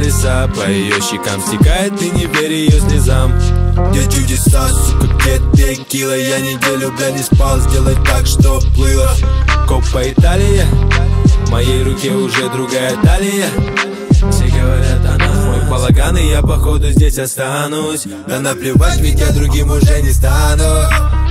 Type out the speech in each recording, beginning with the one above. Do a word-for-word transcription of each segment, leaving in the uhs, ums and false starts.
лиса, по ее щекам стекает, ты не верь ее слезам. Где чудеса, сука, где текила? Я неделю, бля, не спал, сделай так, что плыло. Копа Италия, в моей руке уже другая талия. Все говорят, она мой балаган, и я походу здесь останусь. Да наплевать, ведь я другим уже не стану.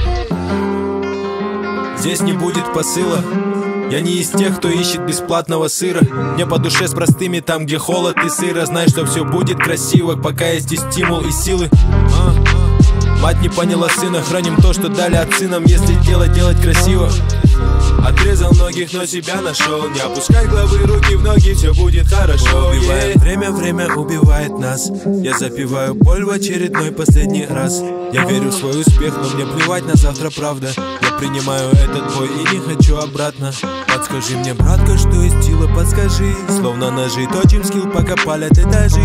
Здесь не будет посыла. Я не из тех, кто ищет бесплатного сыра. Мне по душе с простыми там, где холод и сыро. Знай, что все будет красиво, пока есть и стимул, и силы. а. Мать не поняла сына, храним то, что дали отцы нам. Если делать, делать красиво. Отрезал многих, но себя нашел. Не опускай головы, руки в ноги, все будет хорошо. yeah. Время, время убивает нас. Я запиваю боль в очередной последний раз. Я верю в свой успех, но мне плевать на завтра, правда. Я принимаю этот бой и не хочу обратно. Подскажи мне, братка, что из стила, подскажи. Словно ножи, точим скилл, пока палят этажи.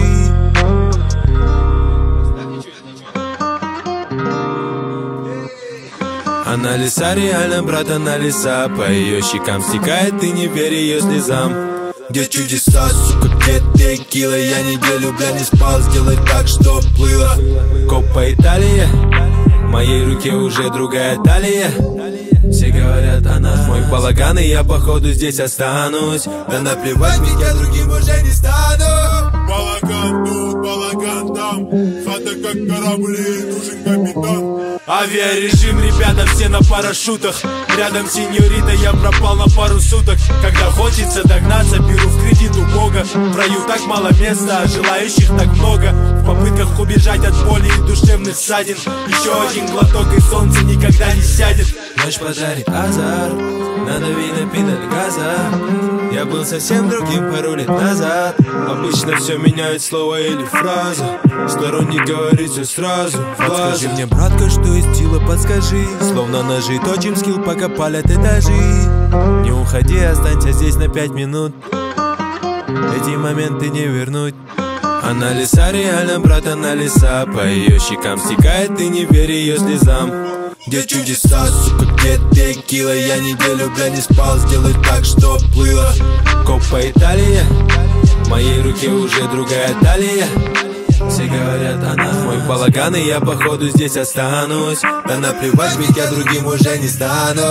Она лиса, реально, брат, она лиса. По ее щекам стекает, ты не верь ее слезам. Где чудеса, сука, где текила? Я неделю, бля, не спал, сделай так, что плыло. Копа Италия, в моей руке уже другая талия. Все говорят, она мой балаган, и я походу здесь останусь. Да наплевать, ведь я другим уже не стану. Балаган тут, балаган там, хата как корабли, нужен капитан. Авиарежим, ребята, все на парашютах. Рядом сеньорита, я пропал на пару суток. Когда хочется догнаться, беру в кредит у Бога. В раю так мало места, а желающих так много. В попытках убежать от боли и душевных ссадин. Еще один глоток, и солнце никогда не сядет. Ночь подарит азарт, надави на педаль газа. Я был совсем другим пару лет назад. Обычно все меняет слово или фраза. Сторонник говорит все сразу в глаза. Подскажи мне, братка, что из стила, подскажи. Словно ножи, точим скилл, пока палят этажи. Не уходи, останься здесь на пять минут. Эти моменты не вернуть. Она лиса, реально, брат, она лиса. По ее щекам стекает, ты не верь ее слезам. Где чудеса, сука, где текила? Я неделю, бля, не спал, сделай так, что плыло. Копа Италия, в моей руке уже другая талия. Все говорят, она мой балаган, и я походу здесь останусь. Да наплевать, ведь я другим уже не стану.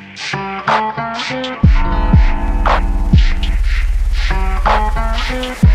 We'll be right back.